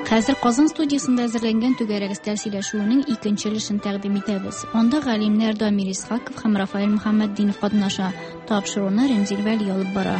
Хәзер Казан студиясында әзерләнгән түгәрәгестә сөйләшүнең икенче өлешен тәкъдим итәбез. Анда галимнәр Дамир Исхаков һәм Рафаэль Мөхәммәтдинов катнаша. Тапшыруны Ремзил Вәли алып бара.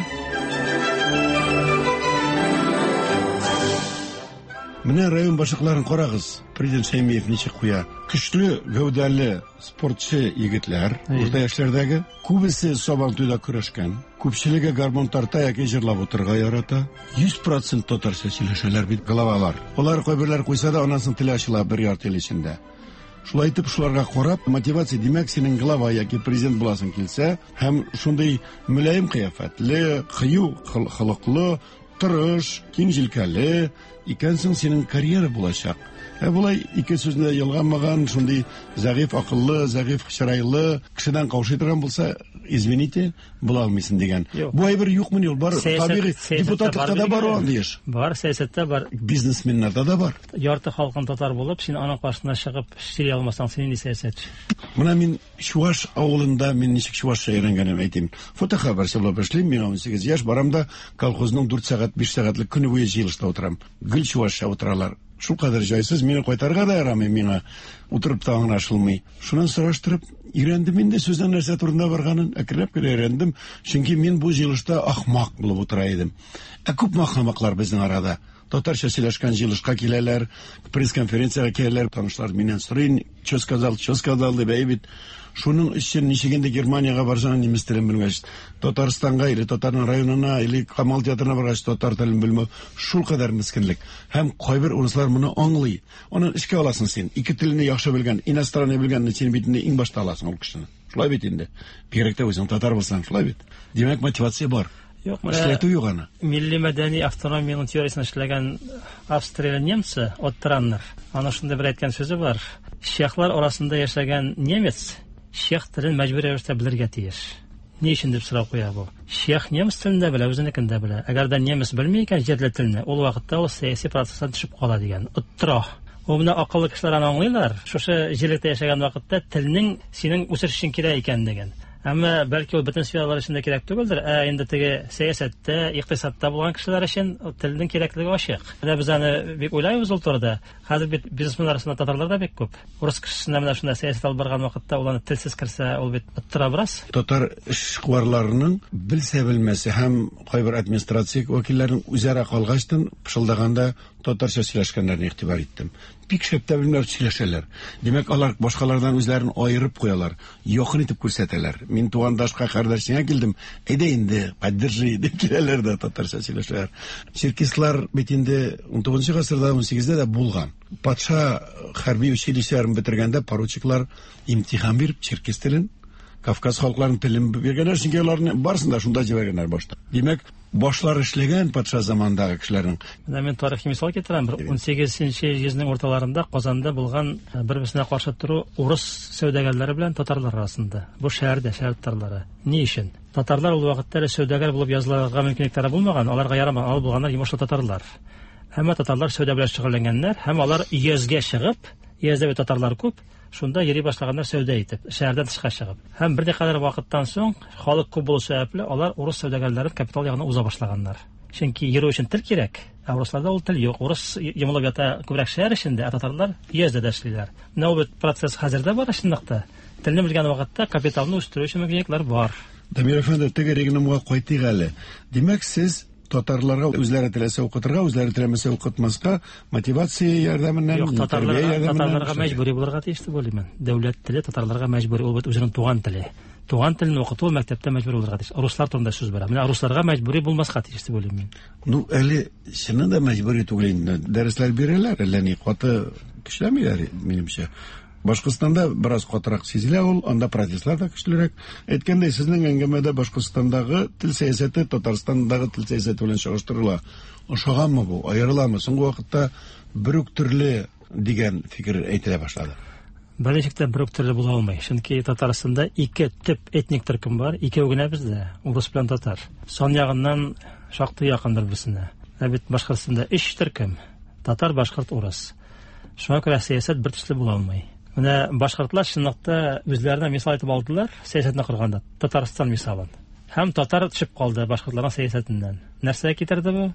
Менә район башлыкларын карагыз. Президент Шәймиев ничек куя? Көчле, гәүдәле спортчы егетләр, урта яшьләрдәге, күбесе Сабантуйда көрәшкән, күпчелеге гармон тарта яки җырлап утырга ярата. 100% татарча сөйләшәләр бит главалар. Алар кайберләр куйса да, анасын теле ачыла бер ярты ел эчендә. Шулай итеп, шуларга карап, мотивация димәк, синең глава яки президент буласың килсә, һәм шундый мөлаим кыяфәтле, кыю холыклы, тырыш, киң җилкәле икәнсең, синең карьера булачак. Булай ике сүзне ялганмаган, шундый зәгыйфь акыллы, зәгыйфь чырайлы кешедән каушый торган булса, извините, була алмыйсың дигән. Бу әйбер юкмы ул? Бар, табигый депутатлыкта да бар ул диш. Бар, сәясәттә бар. Бизнесменнарда да бар. Ярты халкын татар булып, син аның каршына чыгып эшли алмасаң, син инде сәясәтче. Менә мин Чуваш авылында, мин ничек Чувашча өйрәнгәнем әйтим. Фотохабарчы булып эшлим, миңа 18 яшь, барамда колхозның 4 сәгать, 5 сәгатьлек көне буе җыелышта утырам. Гел Чувашча утыралар. Шул кадәр җайсыз, мине кайтарга да ярамый, миңа утырып та аңлашылмый. Шуннан сораштырып, өйрәндем инде сүздән нәрсә турында барганын, әкрәп кенә өйрәндем, чөнки мин бу җыелышта ахмак булып утыра идем. Күп махмаклар безнең арада. Татарча сөйләшкән җыелышка киләләр, пресс-конференциягә киләләр, танышлар миннән сорый, что сказал дип әйбит. Шуның өчен ничегенде Германияга барсаң, немец телен белмәс, Татарстанга или Татарның районына или Камал театрына баргач, татар телен белмәү, шул кадәр мискинлек. Һәм кайбер урыслар моны аңлый. Аны эшкә аласың син. Ике телне яхшы белгән, иностранный белгәнне син битендә иң башта аласың ул кешене. Шулай бит инде. Бигрәк тә үзең татар булсаң, шулай бит. Димәк, мотивация бар. Эшләтү юк аны. Милли мәдәни автономияның теориясын эшләгән Австрия немцы, Оттраннер. Аны шунда бер әйткән сүзе бар. Чехлар арасында яшәгән немец чех телен мәҗбүр рәвештә белергә тиеш. Ни өчен дип сорау куя бу? Чех немец телен дә белә, үзенекен дә белә. Әгәр дә немец белми икән җирле телне, ул вакытта ул сәяси процесстан төшеп кала дигән. Оттыра. Ул менә акыллы кешеләр аны аңлыйлар. Шушы җирлектә яшәгән вакытта телнең синең үсеш өчен кирәк икән дигән. Әмма бәлки ул бөтен сфералар өчен дә кирәк түгелдер. Инде теге сәясәттә, икътисадта булган кешеләр өчен телнең кирәклеге ачык. Менә без аны бик уйлайбыз ул турыда. Хәзер бит бизнесменнар арасында татарлар да бик күп. Урыс кешесенә менә шунда сәясәт алып барган вакытта ул аны телсез керсә, ул бит оттыра бераз. Татар эшкуарларының белсә-белмәсә һәм кайбер администрация вәкилләренең үзара калгачтан пышылдаганда татарча сөйләшкәннәрне игътибар иттем. Бик шәптә белмәү сөйләшәләр. Димәк, алар башкалардан үзләрен аерып куялар, якын итеп күрсәтәләр. Мин тугандашка кардәшеңә килдем, әйдә инде, поддержи дип киләләр дә татарча сөйләшәләр. Черкислар бит инде 19 гасырда, 18дә дә булган. Патша хәрби училищеләрен бетергәндә поручиклар имтихан биреп черкес телен, Кавказ халыкларының телен биргәннәр, чөнки аларны барсында шунда җибәргәннәр башта. Димәк, башлар эшләгән патша замандагы кешеләрнең. Менә мен тарихи мисал китерәм. 18нче йөзнең урталарында Казанда булган бер-берсенә каршы туру урыс сәүдәгәрләре белән татарлар арасында. Бу шәһәрдә шәһәр татарлары. Ни өчен? Татарлар ул вакытта сәүдәгәр булып язылырга мөмкинлекләре булмаган, аларга ярамаган, ал булганнар йомышлы татарлар. Әмма татарлар сәүдә белән шөгыльләнгәннәр һәм алар йөзгә чыгып, йөздә татарлар күп, шунда йөри башлаганнар сәүдә итеп, шәһәрдән тышка чыгып. Һәм бер дә вакыттан соң халык күп булу сәбәпле алар урыс сәүдәгәрләрен капитал ягына уза башлаганнар. Чөнки йөрү өчен тел кирәк. Урысларда ул тел юк. Урыс йомылып ята күбрәк шәһәр эчендә, татарлар йөздә дә эшлиләр. Менә ул процесс хәзердә бар чынлыкта. Телне белгән вакытта капиталны үстерү өчен мөмкинлекләр бар. Дамир әфәнде, теге регламга кайтыйк әле. Димәк, сез татарларга үзләре теләсә укытырга, үзләре теләмәсә укытмаска мотивация ярдәменнән, татарларга мәҗбүри булырга тиеш дип уйлыйм. Дәүләт теле татарларга мәҗбүри, ул бит үзенең туган теле. Туган телне укыту мәктәптә мәҗбүри булырга тиеш. Руслар турында сүз бара. Менә русларга мәҗбүри булмаска тиеш дип уйлыйм мин. Әле чыннан да мәҗбүри түгел инде. Дәресләр бирәләр, әллә ни каты кешеләмиләр, минемчә. Башкортстанда бераз катырак сизелә ул, анда протестлар да көчлерәк. Әйткәндәй, сезнең әңгәмәдә Башкортстандагы тел сәясәте Татарстандагы тел сәясәте белән чагыштырыла. Ошаганмы бу? Аерыламы? Соңгы вакытта бер үк төрле дигән фикер әйтелә башлады. Беренчектә бер үк төрле була алмый. Чөнки Татарстанда ике төп этник төркем бар, икәү генә бездә, урыс белән татар. Сан ягыннан шактый якын бер-берсенә. Бит Башкортстанда 3 төркем: татар, башкорт, урыс. Шуңа күрә сәясәт бер төсле була алмый. Менә башкортлар чынлыкта үзләренә мисал итеп алдылар сәясәтне курганда, Татарстан мисалын. Һәм татар төшеп калды башкортларның сәясәтеннән. Нәрсә китерде бу?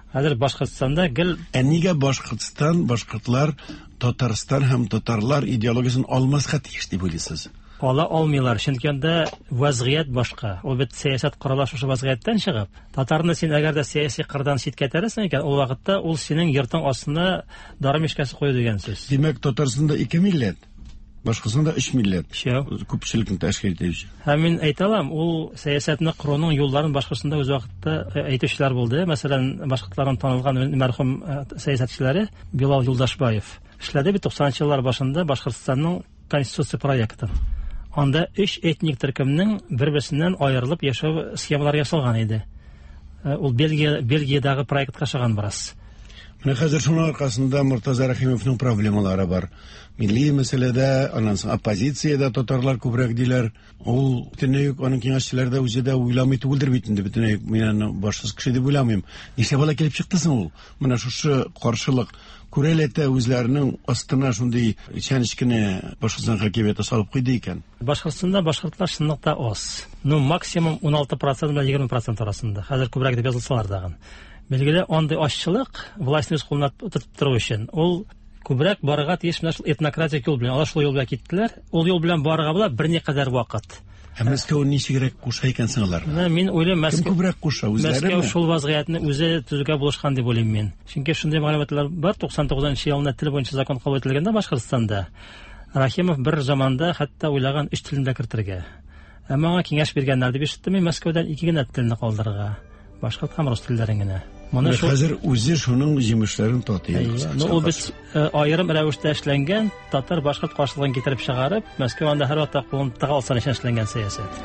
Хәзер Башкортстанда гел Нигә Башкортстан, башкортлар, Татарстан һәм татарлар идеологиясын алмаска тиеш дип уйлыйсыз? ала алмыйлар, чөнки анда вазгыять башка. Ул бит сәясәт коралашы вазгыятьтән чыгып. Татарны син әгәр дә сәяси кырдан читкә тәрәсен икән, ул вакытта ул синең йортың астына дары мишкәсе кую дигән сүз. Димәк, Татарстанда 2 милләт, Башкортстанда 3 милләт. Шәү. Күпчелекне тәшкил итүче. Һәм мин әйтәләм, ул сәясәтне кыруның юлларын Башкортстанда үз вакытта әйтүчеләр булды. Мәсәлән, башкортларның танылган мәрхүм сәясәтчеләре Билал Юлдашбаев эшләде бит 90-нчы еллар башында Башкортстанның конституция проектын. Анда 3 этник төркемнең бер-берсеннән аерылып яшәү схемалары ясалган иде. Ул Бельгиядагы проектка чыган барас. Менә хәзер шуның аркасында Муртаза Рәхимовның проблемалары бар. Милли мәсьәләдә, аннан соң оппозициядә татарлар күбрәк диләр. Ул бөтенләй аның киңәшчеләрдә үзе дә уйламый түгелдер бит инде, бөтенләй мин башсыз кеше дип уйламыйм. Нишләп ала килеп чыкты соң ул? Менә шушы каршылык күрәләтә үзләренең астына шундый чәнечкене Башкортстан хакимияте салып куйды икән. Башкортстанда башкортлар чынлыкта аз. Максимум 16% белән 20% арасында. Хәзер күбрәк дип язылсалар дагы. Билгеле, андый ашчылык властьны үз кулына тотып тору өчен ул күбрәк барырга тиеш менә шул этнократик юл белән, алар шул юл белән киттеләр. Ул юл белән барырга була берникадәр вакыт. Мәскәү ничегрәк куша икән сыңлар? Мин уйлыйм, Мәскәү күбрәк куша үзләре. Мәскәү шул вазгыятьне үзе төзүгә булышкан дип уйлыйм мин. Чөнки шундый мәгълүматлар бар. 99 елда тел буенча закон кабул ителгәндә Башкортстанда Рахимов бер заманда хәтта уйлаган 3 телендә кертергә. Әмма аңа киңәш биргәннәр дип ишеттем мин Мәскәүдән 2 генә телне калдырырга. Башка һәм рус телләрен генә. Моны хәзер үзе шуның җимешләрен татый. Ул бит аерым рәвештә эшләнгән татар-башкорт каршылыгын китереп чыгарып, Мәскәү анда һәр вакытта кулын тыга алсан өчен эшләнгән сәясәт.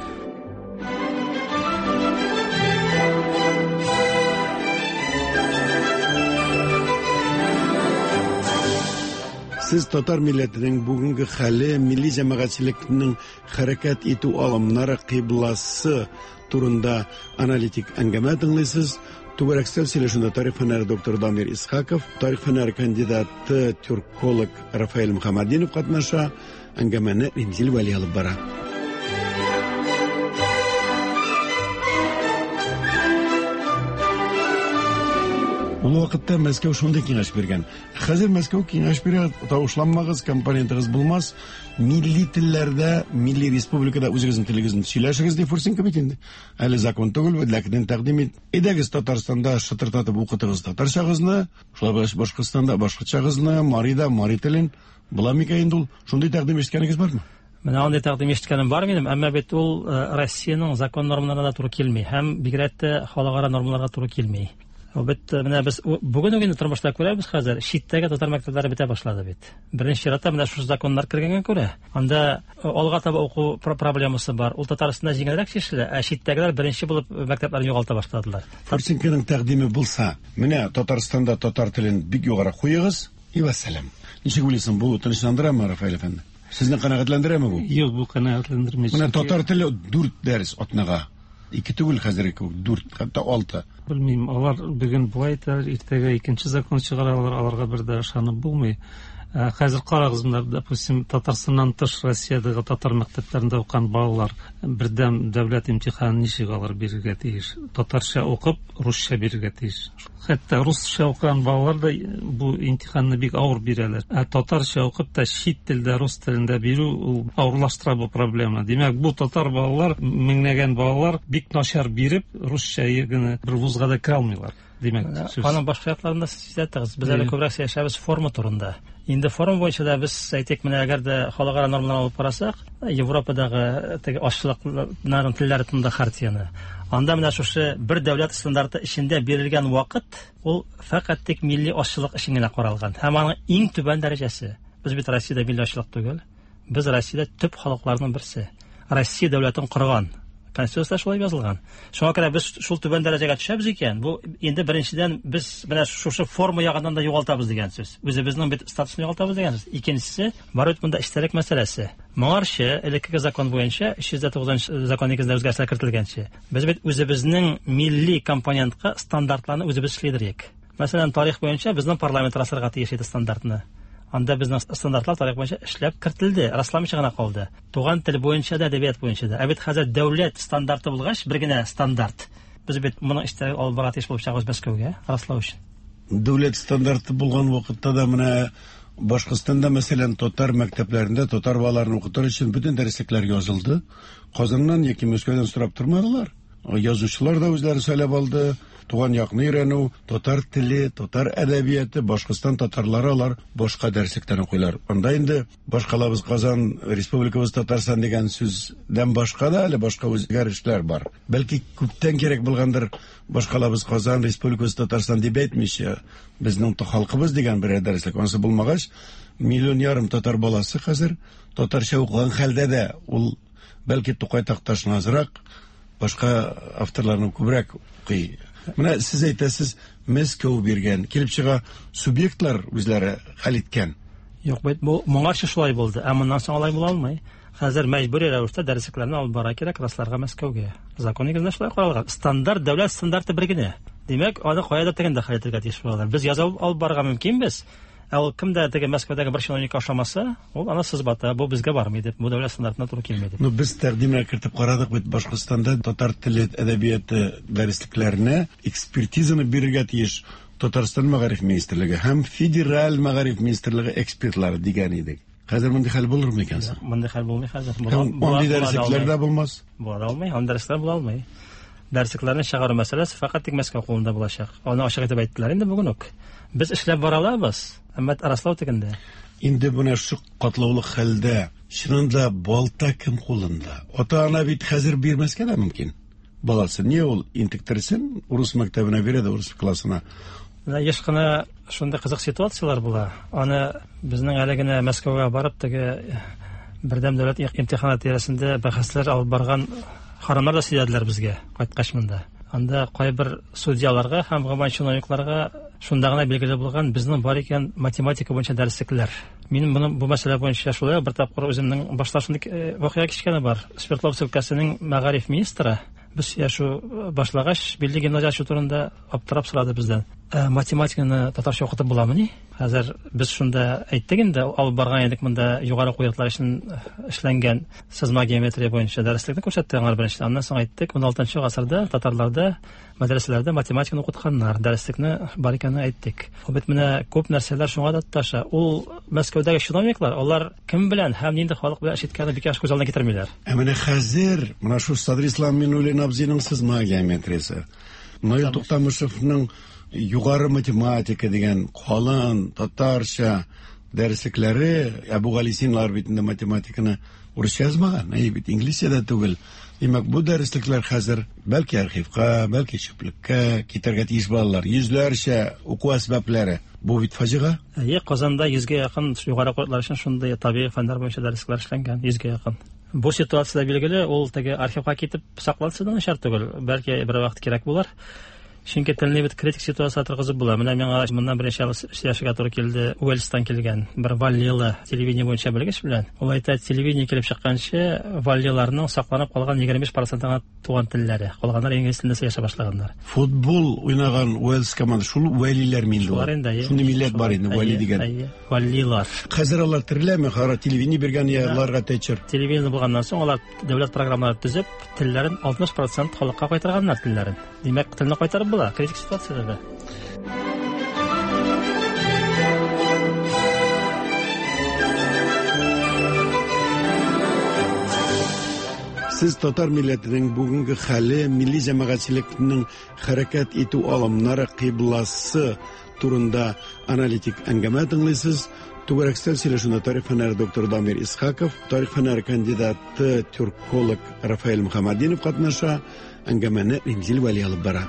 Сез татар милләтенең бүгенге хәле, милли җәмәгатьчелекнең хәрәкәт итү алымнары кыйбласы турында аналитик әңгәмә тыңлыйсыз. Түгәрәкстән сөйләшүндә тарих фәннәре доктор Дамир Исхаков, тарих фәннәре кандидаты тюрколог Рафаэль Мөхәммәдинов катнаша, әңгәмәне Римзил Вәли алып бара. Ул вакытта Мәскәү шундый киңәш биргән. Хәзер Мәскәү киңәш бирә, тавышланмагыз, компонентыгыз булмас, милли телләрдә, милли республикада үзегезнең телегезне сөйләшегез дип фурсенка бит инде. Әле закон түгел, ләкин тәкъдим ит. Идегез Татарстанда шытыртатып укытыгыз татарчагызны, шулай Башкортстанда башкачагызны, Марида мари телен, була микәен ул. Шундый тәкъдим ишеткәнегез бармы? Менә андый тәкъдим ишеткәнем бар минем, әмма бит ул Россиянең закон нормаларына туры килми, һәм бигрәк тә халыкара нормаларга туры килми. Бит менә без бүген үк инде тормышта күрәбез хәзер, читтәге татар мәктәпләре бетә башлады бит. Беренче чиратта менә шушы законнар кергәнгә күрә. Анда алга таба уку проблемасы бар. Ул Татарстанда җиңелрәк чишелә, ә читтәгеләр беренче булып мәктәпләрне югалта башладылар. Фурсенканың тәкъдиме булса, менә Татарстанда татар телен бик югары куегыз, и вассалам. Ничек уйлыйсың, бу тынычландырамы, Рафаэль әфәнде? Сезне канәгатьләндерәме бу? Юк, бу канәгатьләндермәс. Менә татар теле 4 дәрес атнага. 2 түгел хәзер 4, хәтта 6. Белмим, алар бүген булай да иртәгә икенче закон чыгаралар, аларга бер дә ышанып булмый. Хәзер карагыз, допустим, Татарстаннан тыш Россиядагы татар мәктәпләрендә укыган балалар бердәм дәүләт имтиханын ничек алар бирергә тиеш? Татарча укып, русча бирергә тиеш. Хәтта русча укыган балалар да бу имтиханны бик авыр бирәләр. Татарча укып та чит телдә, рус телендә бирү авырлаштыра бу проблема. Димәк, бу татар балалар, меңнәгән балалар бик начар биреп, русча ягыны бер вузга да кера алмыйлар. Аның башка якларында сизәтегез, без әле күбрәк сөйләшәбез форма турында. Инде форма буенча да без әйтик, менә әгәр дә халыкара нормаларны алып карасак, Европадагы теге ашлыкларның телләре турында хартияны. Анда менә шушы бер дәүләт стандарты эчендә бирелгән вакыт, ул фақат тик милли ашлык өчен генә каралган. Һәм аның иң түбән дәрәҗәсе. Без бит Россиядә милли ашлык түгел. Без Россиядә төп халыкларның берсе. Россия дәүләтен корган. Конституцияда шулай язылган. Шуңа күрә без шул түбән дәрәҗәгә төшәбез икән. Бу инде беренчедән біз менә шушы форма ягыннан да югалтабыз дигән сүз. Үзебезнең бит статусын югалтабыз дигән сүз. Икенчесе, бар бит монда эчтәлек мәсьәләсе. Моңарчы элекке закон буенча 309 закон нигезендә үзгәрешләр кертелгәнчә, без бит үзебезнең милли компонентка стандартларны үзебез эшлидерик. Мәсәлән, тарих буенча безнең парламент расырга тиеш иде стандартны. Анда безнең стандартлар тарих буенча эшләп кертелде, расламыйча гына калды. Туган тел буенча да, әдәбият буенча да. Ә бит хәзер дәүләт стандарты булгач, бер генә стандарт. Без бит моның истә алып бара тиеш булып чыгабыз Мәскәүгә, раслау өчен. Дәүләт стандарты булган вакытта да менә Башкортстанда, мәсәлән, татар мәктәпләрендә татар балаларын укытыр өчен бөтен дәреслекләр язылды. Казаннан яки Мәскәүдән сорап тормадылар. Язучылар да үзләре сөйләп алды. Туган якны өйрәнү, татар теле, татар әдәбияты, Башкортстан татарлары алар башка дәреслектән укыйлар. Анда инде башкалабыз Казан, республикабыз Татарстан дигән сүздән башка да әле башка үзгәрешләр бар. Бәлки күптән кирәк булгандыр башкалабыз Казан, республикабыз Татарстан дип әйтмичә, безнең халкыбыз дигән бер дәреслек. Анысы булмагач, 1,5 миллион татар баласы хәзер татарча укыган хәлдә дә ул бәлки Тукай Такташны азрак, башка авторларны күбрәк укый. Менә сез әйтәсез, Мәскәү биргән, килеп чыга субъектлар үзләре хәл иткән. Юк, бу моңарчы шулай булды. Ә моннан соң алай була алмый. Хәзер мәҗбүри рәвештә дәреслекләрне алып бара кирәк расларга Мәскәүгә. Закон нигезендә шулай каралган. Стандарт, дәүләт стандарты бер генә. Димәк, аны каяда тегендә хәл итәргә тиеш булалар. Без язып алып барырга мөмкин без. Ә ул кемдә теге Мәскәүдәге бер чиновник ашамаса, ул аны сызбата, бу безгә бармый дип, бу дәүләт стандартына туры килмәй дип. Без тәкъдимне кертеп карадык бит Башкортстанда татар теле әдәбияты дәреслекләренә экспертизаны бирергә тиеш Татарстан мәгариф министрлыгы һәм федераль мәгариф министрлыгы экспертлары дигән идек. Хәзер монда хәл булыр микән? Монда хәл булмый хәзер. Монда дәреслекләрдә булмас. Була алмый, анда дәресләр була алмый. Дәреслекләрне чыгару мәсьәләсе фақат тик Мәскәү кулында булачак. Аны ачык итеп әйттеләр инде бүген үк. Без эшләп бара алабыз, әмма раслау тегендә. Инде менә шу катлаулы хәлдә чынында балта кем кулында? Ата-ана бит хәзер бирмәскә дә мөмкин. Баласы не ул интектерсен, урыс мәктәбенә бирә, урыс классына. Еш кына шундай кызык ситуациялар була. Аны безнең әле генә Мәскәүгә барып теге бердәм дәүләт имтиханаты тирәсендә бәхәсләр алып барган харамнар да сөйләделәр безгә кайткач монда. Анда кайбер судьяларга һәм гомумән чиновникларга шунда гына билгеле булган безнең бар икән математика буенча дәреслекләр. Мин бу мәсьәлә буенча шулай бер тапкыр үземнең башлашындагы вакыйга кичкәне бар. Свердловск өлкәсенең мәгариф министры без яшу башлагач милли гимназия турында аптырап сорады бездән. Математиканы татарча укытып буламы ни? Хәзер без шунда әйттек инде, алып барган идек монда югары куертлар өчен эшләнгән сызма геометрия буенча дәреслекне күрсәтте аңар беренче. Аннан соң әйттек, 16-нчы гасырда татарларда мәдрәсәләрдә математиканы укытканнар, дәреслекне бар икәнен әйттек. Ул бит менә күп нәрсәләр шуңа да тоташа. Ул Мәскәүдәге чиновниклар, алар кем белән һәм нинди халык белән эш иткәнне бик яхшы күз алдына китермиләр. Ә менә хәзер менә шу Садыр Ислам Минуллин абзыйның сызма геометриясе, Наил Туктамышевның югары математика дигән калын татарча дәреслекләре, Әбу Галисинлар битендә математиканы урысча язмаган, бит инглизчәдә түгел. Димәк, бу дәреслекләр хәзер бәлки архивка, бәлки чүплеккә китәргә тиеш балалар. Йөзләрчә уку әсбаплары. Бу бит фаҗига. Казанда 100-гә якын югары куертлар өчен шундый табигый фәннәр буенча дәресләр эшләнгән, 100-гә якын. Бу ситуациядә билгеле, ул теге архивка китеп сакланса да начар түгел. Бәлки бер вакыт кирәк булыр. Чөнки телне бит критик ситуация торгызып була. Менә миңа моннан беренче яшәгә туры килде, Уэльстан килгән бер Валлила телевидение буенча белгеч белән. Ул әйтә, телевидение килеп чыкканчы Валлиларның сакланып калган 25%-га туган телләре, калганнар инглиз телендә яшәп башлаганнар. Футбол уйнаган Уэльс командасы шул Валлилар милләт. Шундый милләт бар инде, Валли дигән. Валлилар. Хәзер алар тереләме? Хара телевидение биргән яларга тәчер. Телевидение булганнан соң алар дәүләт программалары төзеп, телләрен 60% халыкка кайтарганнар телләрен. Димәк, телне кайтарып була, критик ситуациядә. Сез татар милләтенең бүгенге хәле, милли җәмәгатьчелекнең хәрәкәт итү алымнары кыйбласы турында аналитик әңгәмә тыңлыйсыз. Түгәрәкстән сөйләшүдә тарих фәннәре доктор Дамир Исхаков, тарих фәннәре кандидаты тюрколог Рафаэль Мөхәммәдинов катнаша, әңгәмәне Римзил Вәли алып бара.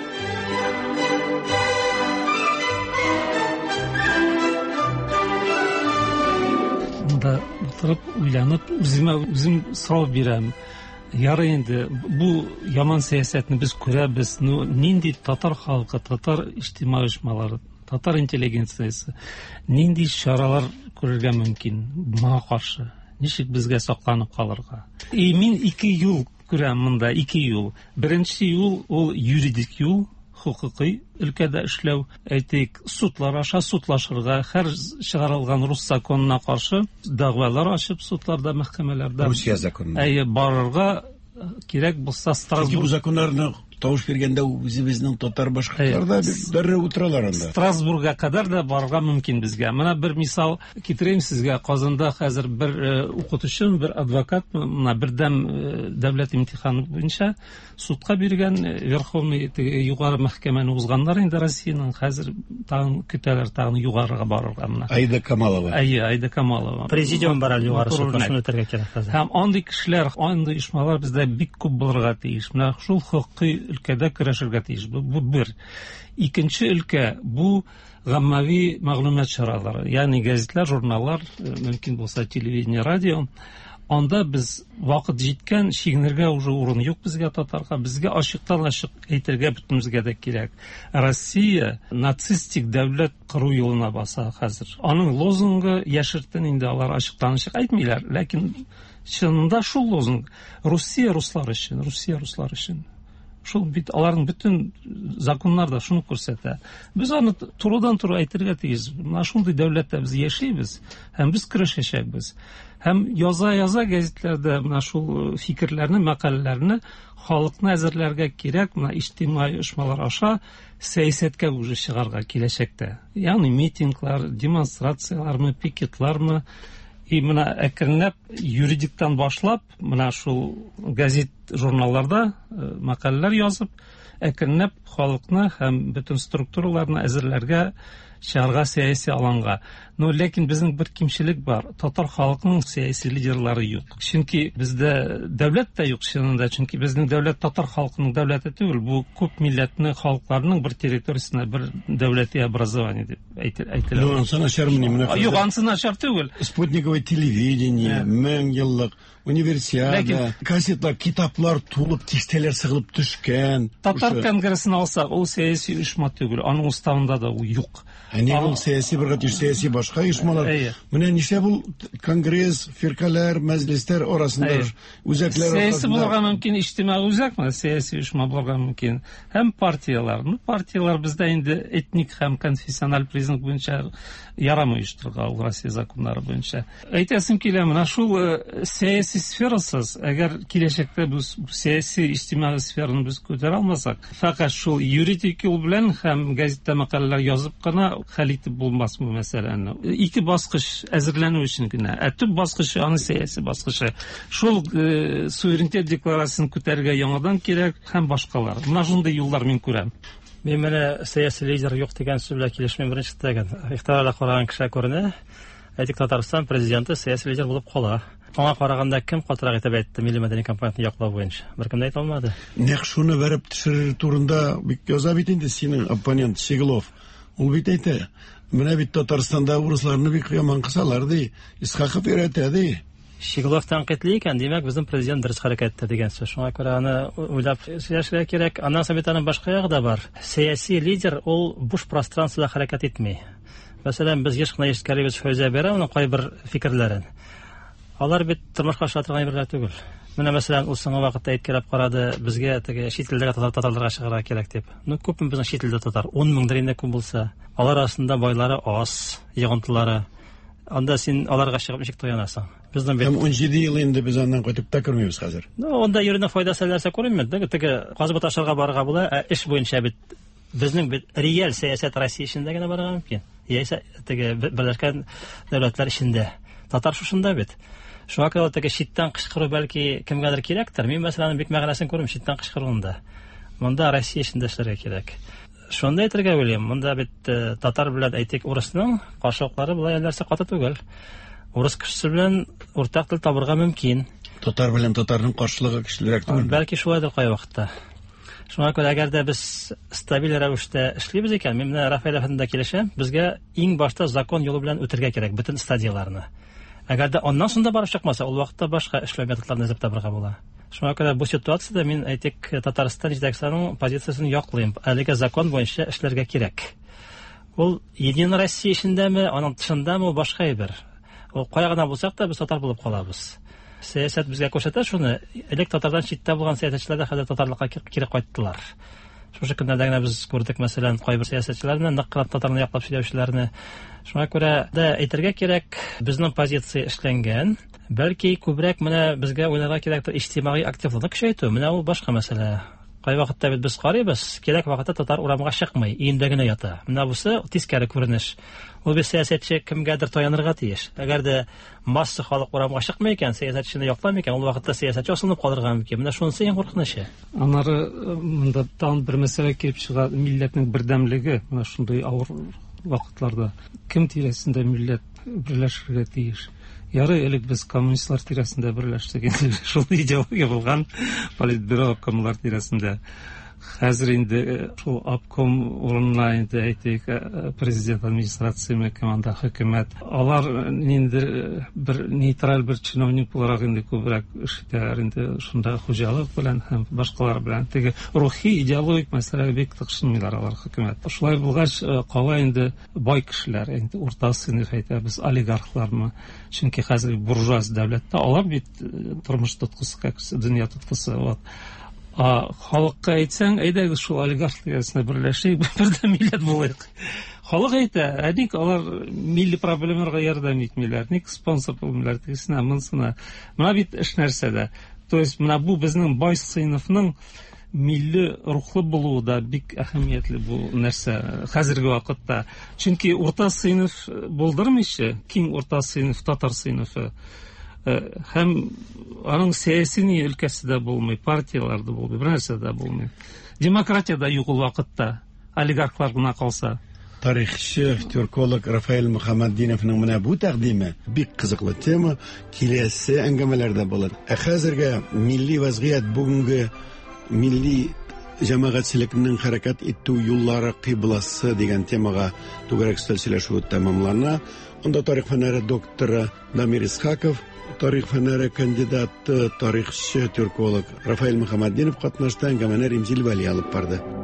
Да утырып, уйланып, үзем сорау бирәм. Ярый инде, бу яман сәясәтне без күрәбез. Нинди татар халкы, татар иҗтимаи оешмалары, татар интеллигенциясе нинди чаралар күрергә мөмкин моңа каршы? Ничек безгә сакланып калырга? Мин 2 юл күрәм монда, 2 юл. Беренче юл ул юридик юл, хукукый өлкәдә эшләү, әйтик, судлар аша судлашырга, һәр чыгарылган рус законына каршы дәгъвалар ачып судларда, мәхкәмәләрдә Русия законы. Барырга кирәк булса Бу законнарны тавыш бергәндә үзебезнең татар башкортлар да дәррәү утыралар анда. Страсбургга кадәр дә барырга мөмкин безгә. Менә бер мисал китерәм сезгә. Казанда хәзер бер укытучы, бер адвокат, менә бердәм дәүләт имтиханы буенча судка биргән, Верховный югары мәхкәмәне узганнар инде Россиянең, хәзер тагын көтәләр, тагын югарыга барырга менә. Аида Камалова. Аида Камалова. Президиум бара югары судка, шуны үтәргә кирәк хәзер. Һәм андый кешеләр, андый оешмалар бездә бик күп булырга тиеш. Менә шул хокукый өлкәдә көрәшергә тиеш. Бу бер. Икенче өлкә бу гаммави мәгълүмат чаралары, ягъни газетлар, журналлар, мөмкин булса телевидение, радио. Анда без вакыт җиткән, чигенергә уже урын юк безгә татарга. Безгә ачыктан-ачык әйтергә бөтенебезгә дә кирәк. Россия нацистик дәүләт кыру юлына баса хәзер. Аның лозунгы яшертен инде алар ачыктан-ачык әйтмиләр, ләкин чынында шул лозунг Россия руслар өчен, Россия руслар өчен. Шул бит аларның бөтен законнар да шуны күрсәтә. Без аны турыдан-туры әйтергә тиеш. Менә шундый дәүләттә без яшибез һәм без көрәшәчәкбез. Һәм яза гәзитләрдә менә шул фикерләрне, мәкаләләрне халыкны әзерләргә кирәк. Менә иҗтимаи оешмалар аша сәясәткә үзе чыгарга киләчәктә. Ягъни митинглар, демонстрациялармы, пикетлармы, и менә әкренләп юридиктан башлап, менә шул газет, журналларда мәкаләләр язып, әкренләп халыкны һәм бөтен структураларны әзерләргә, чыгарга сәяси аланга. Но ләкин безнең бер кимчелек бар. Татар халкының сәяси лидерлары юк. Чөнки бездә дәүләт тә юк чынында. Чөнки безнең дәүләт татар халкының дәүләте түгел. Бу күп милләтне халыкларның бер территориясына бер дәүләти образование дип әйтелә. Ну, ансы начармыни менә. Юк, ансы начар түгел. Спутниковое телевидение, 1000 еллык универсиада, газетлар, китаплар тулып, кистәләр сыгылып төшкән. Татар конгрессына алсак, ул сәяси оешма түгел. Аның уставында да ул юк. Әни ул сәяси бер гатиш сәяси башка оешмалар. Менә нишләп ул конгресс, фиркалар, мәҗлесләр арасында үзәкләр сәяси булырга мөмкин, иҗтимаи үзәкме, сәяси оешма булырга мөмкин. Һәм партиялар. Партиялар бездә инде этник һәм конфессиональ признак буенча ярамый оештырырга, ул Россия законнары буенча. Әйтәсем килә, менә шул сәяси сферасыз, әгәр киләчәктә без сәяси иҗтимаи сфераны без күтәрә алмасак, фақат шул юридик юл белән һәм газетта мәкаләләр язып кына хәл итеп булмас бу мәсьәләне. Ике баскыч әзерләнү өчен генә. Төп баскычы аны сәяси баскычы. Шул суверенитет декларациясын күтәрергә яңадан кирәк һәм башкалар. Менә шундый юллар мин күрәм. Мен менә сәяси лидер юк дигән сүз белән килешмәм беренче тәгән. Ихтиралла караган кеше күренә. Әйтик, Татарстан президенты сәяси лидер булып кала. Аңа караганда кем катырак итеп әйтте милли мәдәни компонентны яклау буенча? Беркем дә әйтә алмады. Нәкъ шуны бәреп төшерер турында бик яза бит инде синең оппонент Щеглов. Ул бит әйтә. Менә бит Татарстанда урысларны бик яман кысалар ди. Исхаков өйрәтә ди. Щеглов тәнкыйтьли икән, димәк, безнең президент дөрес хәрәкәт итте дигән сүз. Шуңа күрә аны уйлап сөйләшергә кирәк. Аннан соң бит аның башка ягы да бар. Сәяси лидер ул буш пространствода хәрәкәт итми. Мәсәлән, без еш кына ишеткәнбез Фәүзия Бәйрәмовның кайбер фикерләрен. Алар бит тормышка ашатырган әйберләр түгел. Менә мәсәлән, ул соңгы вакытта әйткәләп карады, безгә теге чит илдәге татарларга чыгарга кирәк дип. Ну, күпме безнең чит илдә татар? 10 мең дәрәҗәдә күп булса, алар арасында байлары аз, йогынтылары. Анда син аларга чыгып ничек таянасың? Безнең бит 17 ел инде біз аннан кайтып та кермибез хәзер. Ну, анда йөрүнә файдасы нәрсә күренмәде. Теге казып ташырга барырга була, эш буенча бит безнең бит реаль сәясәт Россия эчендә генә барырга мөмкин. Яисә теге Берләшкән Дәүләтләр эчендә. Татар шушында бит. Шуңа күрә теге читтән кычкыру бәлки кемгәдер кирәктер. Мин мәсәлән бик мәгънәсен күрәм читтән кычкыруында. Монда Россия эчендә эшләргә кирәк. Шунда әйтергә уйлыйм. Монда бит татар белән әйтик урысның каршылыклары булай нәрсә каты түгел. Урыс кешесе белән уртак тел табырга мөмкин. Татар белән татарның каршылыгы көчлерәк түгел. Бәлки шулайдыр кай вакытта. Шуңа күрә әгәр дә без стабиль рәвештә эшлибез икән, мин менә Рафаэль әфәндә килешәм, безгә иң башта закон юлы белән үтергә кирәк бөтен стадияларны. Әгәр дә аннан соң да барып чыкмаса, ул вакытта башка эшләү методларын эзләп табырга була. Шуңа күрә бу ситуациядә мин әйтик Татарстан җитәкчеләренең позициясын яклыйм. Әлегә закон буенча эшләргә кирәк. Ул Единая Россия эчендәме, аның тышындамы башка әйбер. Ул кая гына булсак та без татар булып калабыз. Сәясәт безгә күрсәтә шуны. Элек татардан читтә булган сәясәтчеләр дә хәзер татарлыкка кире кайттылар. Шушы көндәрдә генә без күрдек, мәсәлән, кайбер сәясәтчеләрне, нык кына татарны яклап сөйләүчеләрне. Шуңа күрә дә әйтергә кирәк, безнең позиция эшләнгән. Бәлки күбрәк менә безгә уйларга кирәктер иҗтимагый активлыкны көчәйтү. Менә ул башка мәсьәлә. Кай вакытта бит без карыйбыз, кирәк вакытта татар урамга чыкмый, өендә генә ята. Менә бусы тискәре күренеш. Ул бит сәясәтче кемгәдер таянырга тиеш. Әгәр дә масса халык урамга чыкмый икән, сәясәтчене якламый икән, ул вакытта сәясәтче асылынып калырга мөмкин. Менә шунысы иң куркынычы. Аннары монда тагын бер мәсьәлә килеп чыга, милләтнең бердәмлеге. Менә шундый авыр вакытларда кем тирәсендә милләт берләшергә тиеш. Ярый, элек без коммунистлар тирәсендә берләштек, инде шул идеология булган, политбюро обкомлар тирәсендә. Хәзер инде шул обком урынына инде әйтик, президент администрациясе команда хөкүмәт. Алар инде бер нейтраль бер чиновник буларак инде күбрәк эшләр, инде шунда хуҗалык белән һәм башкалар белән теге рухи идеологик мәсьәләгә бик тыкшынмыйлар алар хөкүмәт. Шулай булгач, кала инде бай кешеләр, инде урта сыйныф әйтәбез, олигархлармы? Чөнки хәзер буржуаз дәүләттә алар бит тормыш тоткысы, дөнья тоткысы. Халыкка әйтсәң, әйдәгез шул олигарх тирәсендә берләшик, бердә милләт булыйк. Халык әйтә, ник алар милли проблемаларга ярдәм итмиләр, ник спонсор булмыйлар тигезенә, монысына. Менә бит эш нәрсәдә. То есть менә бу безнең бай сыйныфның милли рухлы булуы да бик әһәмиятле бу нәрсә хәзерге вакытта. Чөнки урта сыйныф булдырмыйчы, киң урта сыйныф, татар сыйныфы һәм аның сәяси өлкәсе дә булмый, партияларда булмый, бер нәрсә дә булмый. Демократия да юк ул вакытта, олигархлар гына калса. Тарихчы, türkolog Рафаэль Мөхәммәтдиновның менә бу тәкъдиме бик кызыклы тема, киләсе әңгәмәләрдә булыр. Хәзергә милли вазгыять, бүгенге милли җәмәгатьчелекнең хәрәкәт итү юллары кыйбласы дигән темага түгәрәк сөйләшү тәмамлана. Онда тарих фәннәре докторы Дамир Исхаков, тарих фәннәре кандидаты, тарихчы, türkolog Рафаэль Мөхәммәтдинов катнашты, әңгәмәне Римзил Вәли алып барды.